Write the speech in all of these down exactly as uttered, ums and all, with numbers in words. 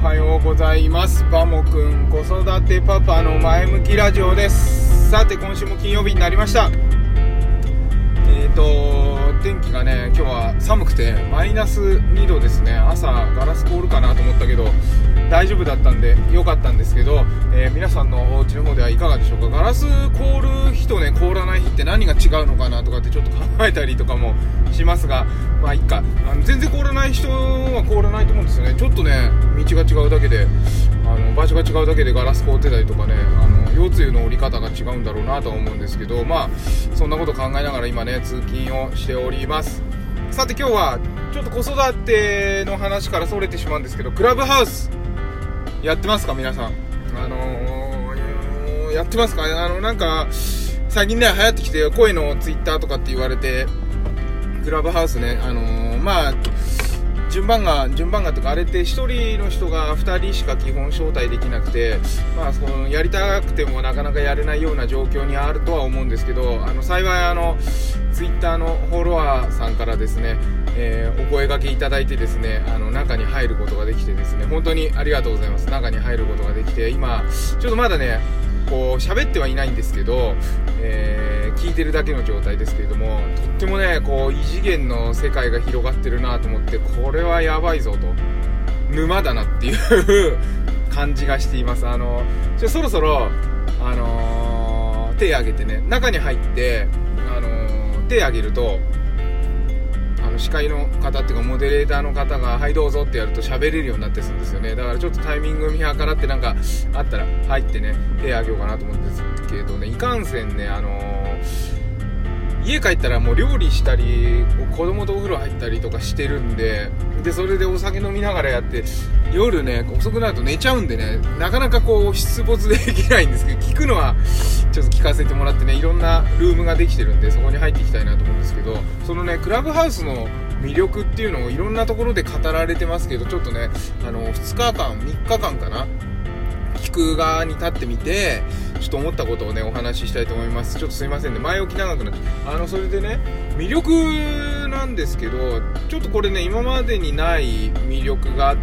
はようございます。バモくん子育てパパの前向きラジオです。さて今週も金曜日になりました。えーと天気がね、今日は寒くてマイナスにどですね。朝ガラス凍るかなと思ったけど大丈夫だったんで良かったんですけど、えー、皆さんのお家の方ではいかがでしょうか。ガラス凍る日とね凍らない日って何が違うのかなとかってちょっと考えたりとかもしますが、まあいっか。あの全然凍らない人は凍らないと思うんですよね。ちょっとね道が違うだけで、あの場所が違うだけでガラス凍ってたりとかね、あの腰椎の折り方が違うんだろうなとは思うんですけど、まあそんなこと考えながら今ね通勤をしております。さて今日はちょっと子育ての話からそれてしまうんですけど、クラブハウスやってますか皆さん。あのー、やってますか。あのなんか最近ね流行ってきて声のツイッターとかって言われて、クラブハウスね、あのー、まあ順番が順番がとかあれってひとりの人がふたりしか基本招待できなくて、まあそのやりたくてもなかなかやれないような状況にあるとは思うんですけど、あの幸いあのツイッターのフォロワーさんからですね、えー、お声掛けいただいてですね、あの中に入ることができてですね、本当にありがとうございます。中に入ることができて、今ちょっとまだねこう喋ってはいないんですけど、えー、聞いてるだけの状態ですけれども、とってもねこう異次元の世界が広がってるなと思って、これはやばいぞと、沼だなっていう感じがしています。あのちょそろそろあのー、手挙げてね、中に入ってあのー、手挙げるとあの司会の方っていうかモデレーターの方がはいどうぞってやると喋れるようになってするんですよね。だからちょっとタイミング見計らってなんかあったら入ってね手挙げようかなと思うんですけどね、いかんせんね、あのー、家帰ったらもう料理したり子供とお風呂入ったりとかしてるんで、でそれでお酒飲みながらやって夜ね遅くなると寝ちゃうんでね、なかなかこう出没できないんですけど、聞くのはちょっと聞かせてもらってね、いろんなルームができてるんでそこに入っていきたいなと思うんですけど、そのねクラブハウスの魅力っていうのをいろんなところで語られてますけど、ちょっとねあのふつかかんみっかかんかな聞く側に立ってみてちょっと思ったことをねお話ししたいと思います。ちょっとすいませんね、前置き長くなって、あのそれでね魅力なんですけど、ちょっとこれね今までにない魅力があって、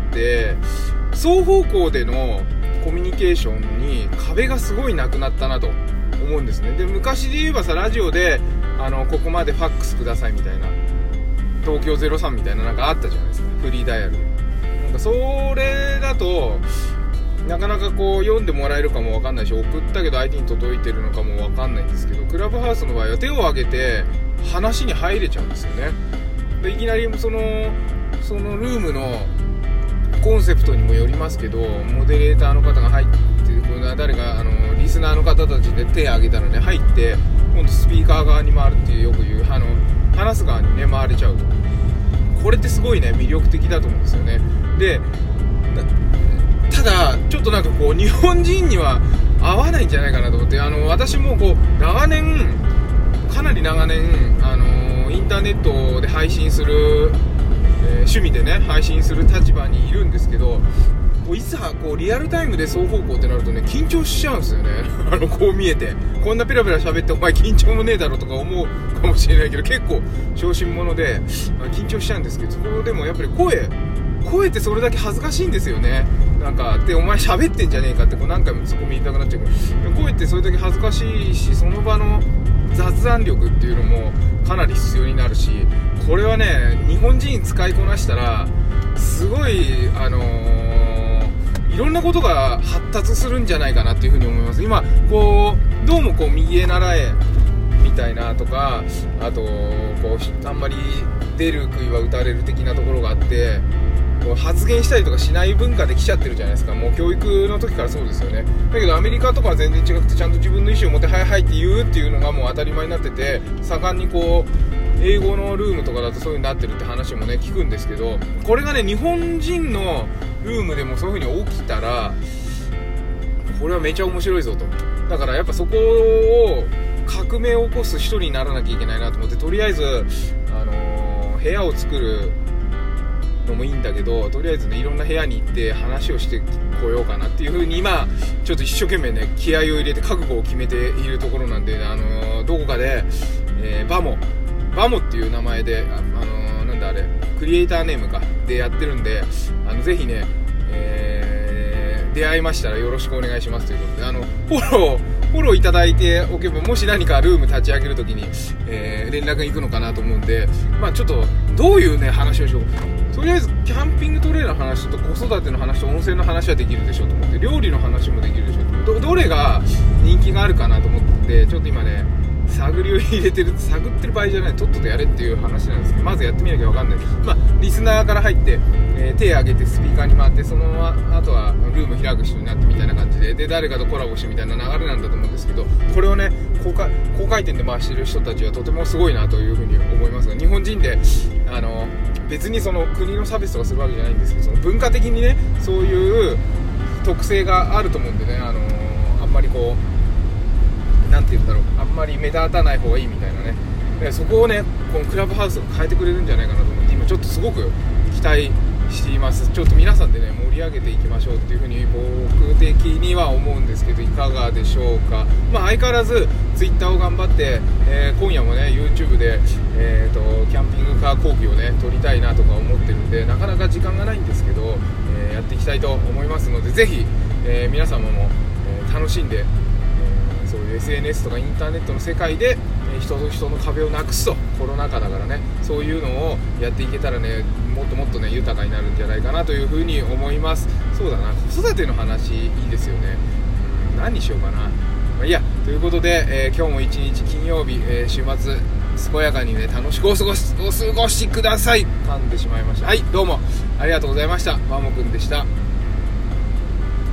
双方向でのコミュニケーションに壁がすごいなくなったなと思うんですね。で昔で言えばさ、ラジオであのここまでファックスくださいみたいな、東京ゼロさんみたいななんかあったじゃないですか、フリーダイヤルで。なんかそれだとなかなかこう読んでもらえるかもわかんないし、送ったけど相手に届いてるのかもわかんないんですけど、クラブハウスの場合は手を挙げて話に入れちゃうんですよね。でいきなりそのそのルームのコンセプトにもよりますけど、モデレーターの方が入ってこれ誰かあのリスナーの方たちで手を挙げたらね入って今度スピーカー側に回るっていう、よく言うあの話す側にね回れちゃうと、これってすごいね魅力的だと思うんですよね。でただちょっとなんかこう日本人には合わないんじゃないかなと思って、あの私もこう長年かなり長年あのインターネットで配信する、えー、趣味でね配信する立場にいるんですけど、こういざこうリアルタイムで双方向ってなるとね緊張しちゃうんですよね。あのこう見えてこんなペラペラ喋ってお前緊張もねえだろとか思うかもしれないけど、結構小心者で緊張しちゃうんですけど、そこでもやっぱり声声ってそれだけ恥ずかしいんですよね。なんかでお前喋ってんじゃねえかってこう何回もツッコミ言いたくなっちゃうけど、声ってそれだけ恥ずかしいし、その場の雑談力っていうのもかなり必要になるし、これはね日本人使いこなしたらすごいあのー、いろんなことが発達するんじゃないかなっていうふうに思います。今こうどうもこう右へ習えみたいなとか、あとこうあんまり出る杭は打たれる的なところがあって、発言したりとかしない文化で来ちゃってるじゃないですか。もう教育の時からそうですよね。だけどアメリカとかは全然違くて、ちゃんと自分の意思を持ってはいはいって言うっていうのがもう当たり前になってて、盛んにこう英語のルームとかだとそういう風になってるって話もね聞くんですけど、これがね日本人のルームでもそういう風に起きたらこれはめちゃ面白いぞと。だからやっぱそこを革命を起こす人にならなきゃいけないなと思って、とりあえずあのー、部屋を作るのもいいんだけど、とりあえずねいろんな部屋に行って話をしてこようかなっていう風に今ちょっと一生懸命ね気合を入れて覚悟を決めているところなんで、あのー、どこかで、えー、バモバモっていう名前で あ, あのー、なんだあれクリエイターネームかでやってるんで、あのぜひね、え出会いましたらよろしくお願いしますということで、あのフォローフォローいただいておけば、もし何かルーム立ち上げるときに、えー、連絡が行くのかなと思うんで、まあちょっとどういうね話をしよう。とりあえずキャンピングトレーラーの話と子育ての話と温泉の話はできるでしょうと思って、料理の話もできるでしょうと思って、 ど, どれが人気があるかなと思ってちょっと今ね探りを入れてる探ってる場合じゃない、とっととやれっていう話なんですけど、まずやってみなきゃ分かんない。まあリスナーから入って、えー、手を挙げてスピーカーに回って、そのままあとはルーム開く人になってみたいな感じで、で誰かとコラボしてみたいな流れなんだと思うんですけど、これをね高回高回転で回してる人たちはとてもすごいなというふうに思いますが、日本人であの別にその国の差別とかするわけじゃないんですけど、その文化的にねそういう特性があると思うんでね、あのー、あんまりこうなんて言うんだろう、あんまり目立たない方がいいみたいなね、でそこをねこのクラブハウスが変えてくれるんじゃないかなと思って、今ちょっとすごく期待しています。ちょっと皆さんでね盛り上げていきましょうっていう風に僕的には思うんですけど、いかがでしょうか。まあ相変わらずツイッターを頑張って、えー、今夜もね YouTube で、えー、とキャンピングカー講義をね撮りたいなとか思ってるんで、なかなか時間がないんですけど、えー、やっていきたいと思いますので、ぜひ、えー、皆様も、えー、楽しんで、えー、そういう エスエヌエス とかインターネットの世界で人と人の壁をなくすと、コロナ禍だからね、そういうのをやっていけたらね、もっともっとね豊かになるんじゃないかなというふうに思います。そうだな、子育ての話いいですよね。うん、何にしようかな。まあ、いいやということで、えー、今日も一日金曜日、えー、週末健やかにね楽しくお過ごしお過ごしください。噛んでしまいました。はい、どうもありがとうございました。マモくんでした。